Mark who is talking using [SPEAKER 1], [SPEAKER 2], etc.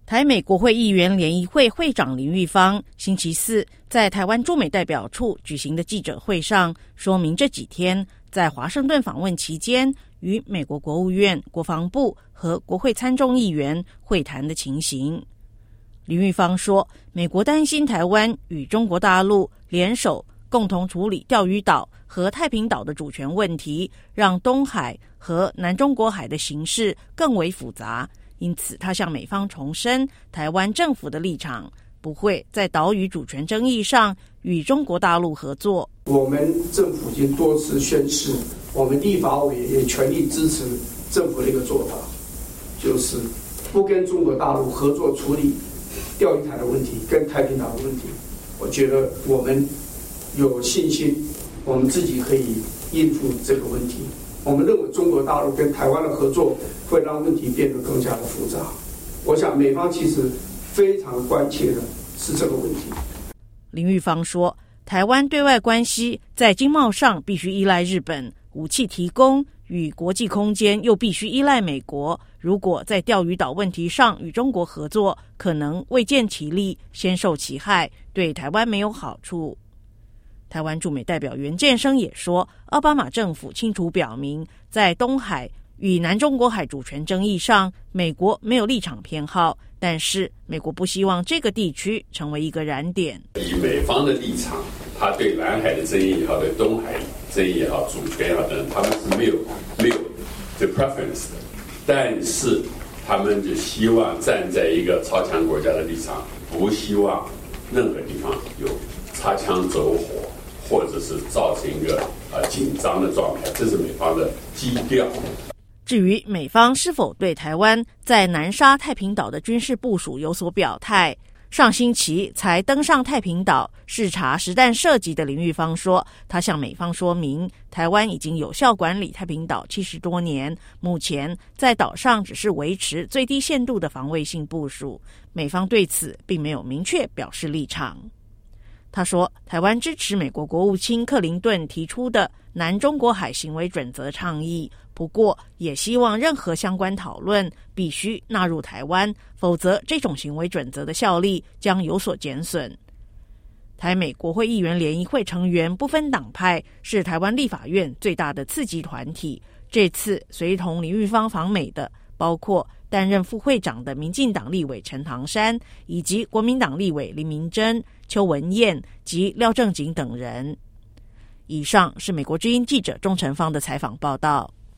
[SPEAKER 1] 台美国会议员联谊会会长林玉芳星期四在台湾驻美代表处举行的记者会上说明，这几天在华盛顿访问期间与美国国务院、国防部和国会参众议员会谈的情形。林玉芳说，美国担心台湾与中国大陆联手共同处理钓鱼岛和太平岛的主权问题，让东海和南中国海的形势更为复杂。因此他向美方重申台湾政府的立场，不会在岛屿主权争议上与中国大陆合作。
[SPEAKER 2] 我们政府已经多次宣示，我们立法委也全力支持政府的一个做法，就是不跟中国大陆合作处理钓鱼台的问题跟太平岛的问题。我觉得我们有信心我们自己可以应付这个问题。我们认为中国大陆跟台湾的合作会让问题变得更加的复杂。我想美方其实非常关切的是这个问题。
[SPEAKER 1] 林玉芳说，台湾对外关系在经贸上必须依赖日本，武器提供与国际空间又必须依赖美国。如果在钓鱼岛问题上与中国合作，可能未见其利，先受其害，对台湾没有好处。台湾驻美代表袁建生也说，奥巴马政府清楚表明，在东海与南中国海主权争议上，美国没有立场偏好，但是美国不希望这个地区成为一个燃点。
[SPEAKER 3] 以美方的立场，他对南海的争议也好，对东海争议也好，主权也好等，他们是没有这 preference 的，但是他们就希望站在一个超强国家的立场，不希望任何地方有擦枪走火，或者是造成一个紧张的状态，这是美方的基调。
[SPEAKER 1] 至于美方是否对台湾在南沙太平岛的军事部署有所表态，上星期才登上太平岛视察实弹射击的林玉芳说，他向美方说明，台湾已经有效管理太平岛70多年，目前在岛上只是维持最低限度的防卫性部署，美方对此并没有明确表示立场。他说，台湾支持美国国务卿克林顿提出的南中国海行为准则倡议，不过也希望任何相关讨论必须纳入台湾，否则这种行为准则的效力将有所减损。台美国会议员联谊会成员不分党派，是台湾立法院最大的次级团体。这次随同林玉芳访美的包括担任副会长的民进党立委陈唐山，以及国民党立委林明珍、邱文燕及廖正景等人。以上是美国之音记者钟成芳的采访报道。